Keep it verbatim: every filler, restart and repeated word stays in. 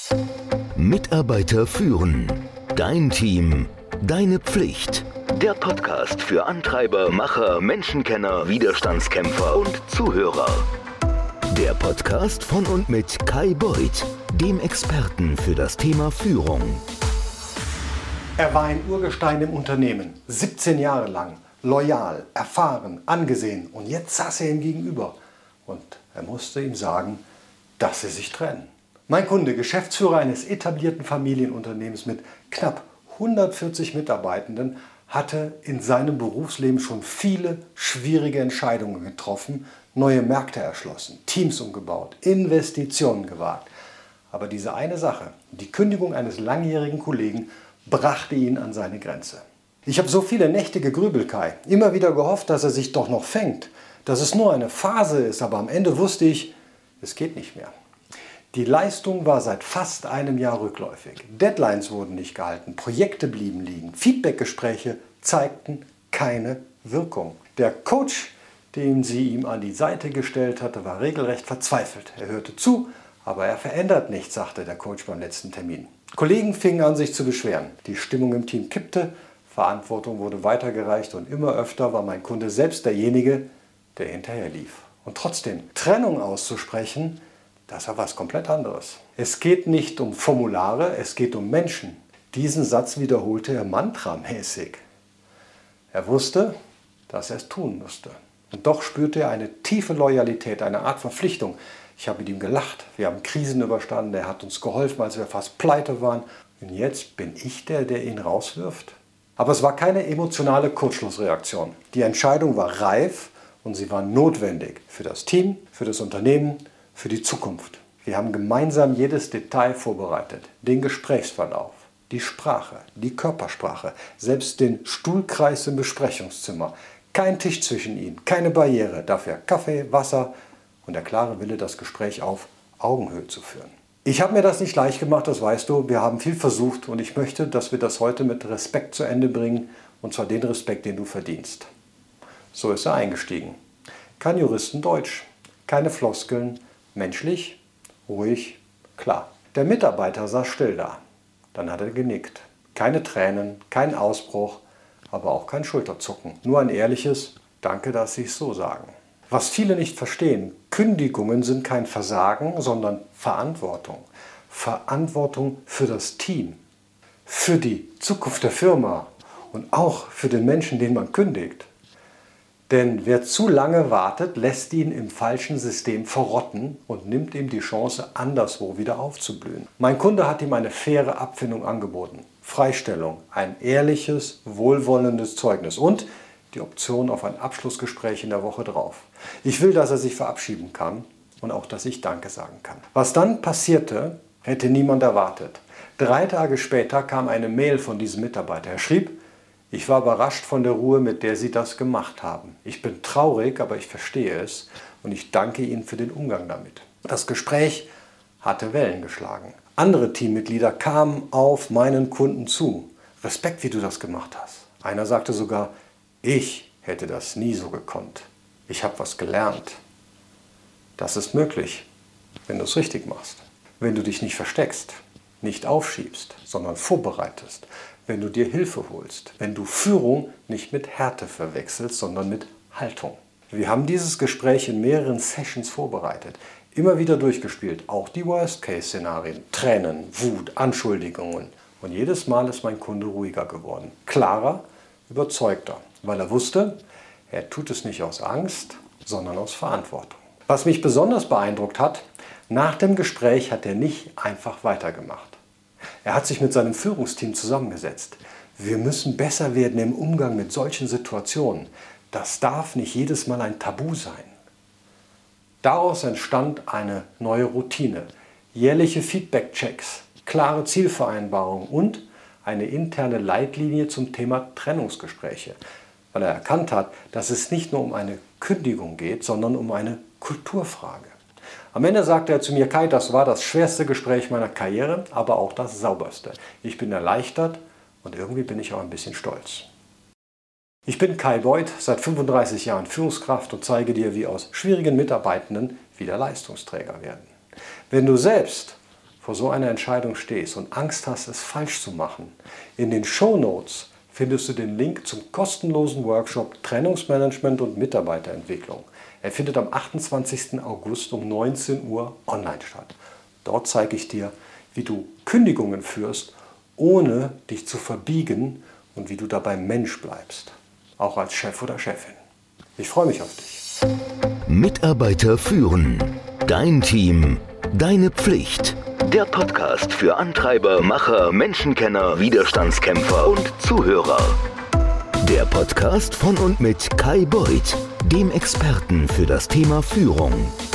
Mitarbeiter führen. Dein Team. Deine Pflicht. Der Podcast für Antreiber, Macher, Menschenkenner, Widerstandskämpfer und Zuhörer. Der Podcast von und mit Kai Beuth, dem Experten für das Thema Führung. Er war ein Urgestein im Unternehmen, siebzehn Jahre lang, loyal, erfahren, angesehen, und jetzt saß er ihm gegenüber und er musste ihm sagen, dass sie sich trennen. Mein Kunde, Geschäftsführer eines etablierten Familienunternehmens mit knapp hundertvierzig Mitarbeitenden, hatte in seinem Berufsleben schon viele schwierige Entscheidungen getroffen, neue Märkte erschlossen, Teams umgebaut, Investitionen gewagt. Aber diese eine Sache, die Kündigung eines langjährigen Kollegen, brachte ihn an seine Grenze. Ich habe so viele Nächte gegrübelt, Kai, immer wieder gehofft, dass er sich doch noch fängt, dass es nur eine Phase ist, aber am Ende wusste ich, es geht nicht mehr. Die Leistung war seit fast einem Jahr rückläufig. Deadlines wurden nicht gehalten, Projekte blieben liegen, Feedbackgespräche zeigten keine Wirkung. Der Coach, den sie ihm an die Seite gestellt hatte, war regelrecht verzweifelt. Er hörte zu, aber er verändert nichts, sagte der Coach beim letzten Termin. Kollegen fingen an, sich zu beschweren. Die Stimmung im Team kippte, Verantwortung wurde weitergereicht und immer öfter war mein Kunde selbst derjenige, der hinterher lief. Und trotzdem, Trennung auszusprechen, das war was komplett anderes. Es geht nicht um Formulare, es geht um Menschen. Diesen Satz wiederholte er mantramäßig. Er wusste, dass er es tun musste. Und doch spürte er eine tiefe Loyalität, eine Art Verpflichtung. Ich habe mit ihm gelacht, wir haben Krisen überstanden, er hat uns geholfen, als wir fast pleite waren. Und jetzt bin ich der, der ihn rauswirft? Aber es war keine emotionale Kurzschlussreaktion. Die Entscheidung war reif und sie war notwendig für das Team, für das Unternehmen, für die Zukunft. Wir haben gemeinsam jedes Detail vorbereitet, den Gesprächsverlauf, die Sprache, die Körpersprache, selbst den Stuhlkreis im Besprechungszimmer. Kein Tisch zwischen ihnen, keine Barriere, dafür Kaffee, Wasser und der klare Wille, das Gespräch auf Augenhöhe zu führen. Ich habe mir das nicht leicht gemacht, das weißt du. Wir haben viel versucht und ich möchte, dass wir das heute mit Respekt zu Ende bringen, und zwar den Respekt, den du verdienst. So ist er eingestiegen. Kein Juristendeutsch, keine Floskeln, menschlich, ruhig, klar. Der Mitarbeiter saß still da. Dann hat er genickt. Keine Tränen, kein Ausbruch, aber auch kein Schulterzucken. Nur ein ehrliches Danke, dass Sie es so sagen. Was viele nicht verstehen, Kündigungen sind kein Versagen, sondern Verantwortung. Verantwortung für das Team, für die Zukunft der Firma und auch für den Menschen, den man kündigt. Denn wer zu lange wartet, lässt ihn im falschen System verrotten und nimmt ihm die Chance, anderswo wieder aufzublühen. Mein Kunde hat ihm eine faire Abfindung angeboten. Freistellung, ein ehrliches, wohlwollendes Zeugnis und die Option auf ein Abschlussgespräch in der Woche drauf. Ich will, dass er sich verabschieden kann und auch, dass ich Danke sagen kann. Was dann passierte, hätte niemand erwartet. Drei Tage später kam eine Mail von diesem Mitarbeiter. Er schrieb: Ich war überrascht von der Ruhe, mit der Sie das gemacht haben. Ich bin traurig, aber ich verstehe es und ich danke Ihnen für den Umgang damit. Das Gespräch hatte Wellen geschlagen. Andere Teammitglieder kamen auf meinen Kunden zu. Respekt, wie du das gemacht hast. Einer sagte sogar, ich hätte das nie so gekonnt. Ich habe was gelernt. Das ist möglich, wenn du es richtig machst. Wenn du dich nicht versteckst, nicht aufschiebst, sondern vorbereitest. Wenn du dir Hilfe holst, wenn du Führung nicht mit Härte verwechselst, sondern mit Haltung. Wir haben dieses Gespräch in mehreren Sessions vorbereitet, immer wieder durchgespielt, auch die Worst-Case-Szenarien, Tränen, Wut, Anschuldigungen. Und jedes Mal ist mein Kunde ruhiger geworden, klarer, überzeugter, weil er wusste, er tut es nicht aus Angst, sondern aus Verantwortung. Was mich besonders beeindruckt hat, nach dem Gespräch hat er nicht einfach weitergemacht. Er hat sich mit seinem Führungsteam zusammengesetzt. Wir müssen besser werden im Umgang mit solchen Situationen. Das darf nicht jedes Mal ein Tabu sein. Daraus entstand eine neue Routine, jährliche Feedback-Checks, klare Zielvereinbarungen und eine interne Leitlinie zum Thema Trennungsgespräche, weil er erkannt hat, dass es nicht nur um eine Kündigung geht, sondern um eine Kulturfrage. Am Ende sagte er zu mir: Kai, das war das schwerste Gespräch meiner Karriere, aber auch das sauberste. Ich bin erleichtert und irgendwie bin ich auch ein bisschen stolz. Ich bin Kai Beuth, seit fünfunddreißig Jahren Führungskraft und zeige dir, wie aus schwierigen Mitarbeitenden wieder Leistungsträger werden. Wenn du selbst vor so einer Entscheidung stehst und Angst hast, es falsch zu machen, in den Shownotes findest du den Link zum kostenlosen Workshop Trennungsmanagement und Mitarbeiterentwicklung. Er findet am achtundzwanzigsten August um neunzehn Uhr online statt. Dort zeige ich dir, wie du Kündigungen führst, ohne dich zu verbiegen und wie du dabei Mensch bleibst, auch als Chef oder Chefin. Ich freue mich auf dich. Mitarbeiter führen. Dein Team. Deine Pflicht. Der Podcast für Antreiber, Macher, Menschenkenner, Widerstandskämpfer und Zuhörer. Der Podcast von und mit Kai Beuth, dem Experten für das Thema Führung.